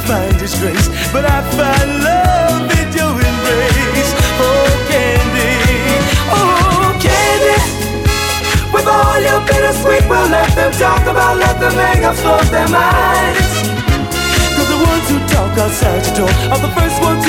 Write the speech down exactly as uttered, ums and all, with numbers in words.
find disgrace, but I find love in your embrace. Oh, candy, oh, candy. With all your bittersweet, we'll let them talk about, let them make up for their minds. Cause the ones who talk outside your door are the first ones